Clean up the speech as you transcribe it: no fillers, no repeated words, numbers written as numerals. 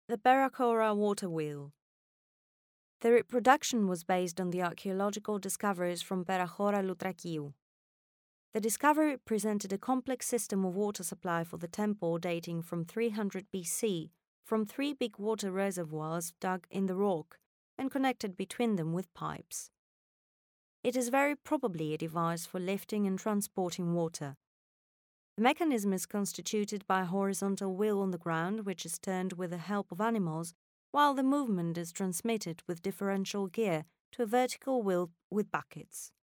The Beracora water wheel. The reproduction was based on the archaeological discoveries from Berachora Lutrakiu. The discovery presented a complex system of water supply for the temple dating from 300 BC from 3 big water reservoirs dug in the rock and connected between them with pipes. It is very probably a device for lifting and transporting water. The mechanism is constituted by a horizontal wheel on the ground which is turned with the help of animals, while the movement is transmitted with differential gear to a vertical wheel with buckets.